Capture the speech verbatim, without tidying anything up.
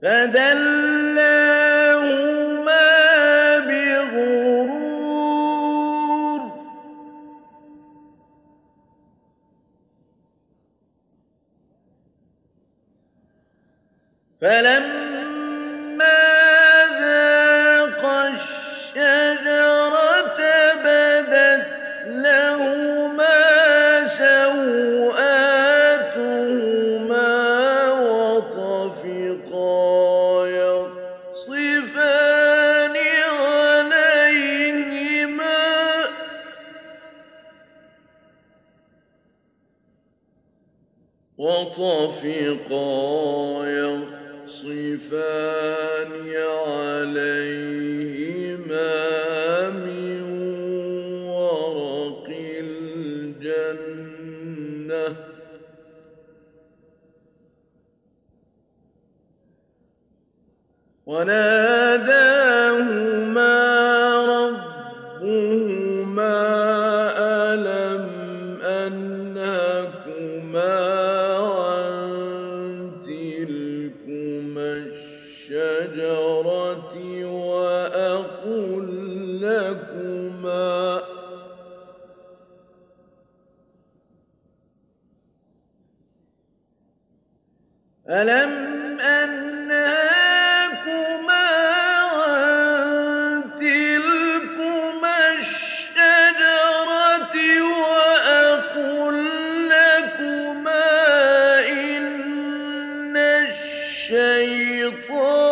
فدلاهما بغرور فلما ذاقا الشجرة بدت لهما سوآتهما وطفقا يخصفان عليهما وطفقا يخصفان عليهما من ورق الجنة وناداهما ربهما ألم أنهكما عن تلكما الشجرة وأقل لكما ألم أنهاكما عن تلكما الشجرة وأقل لكما إن الشيطان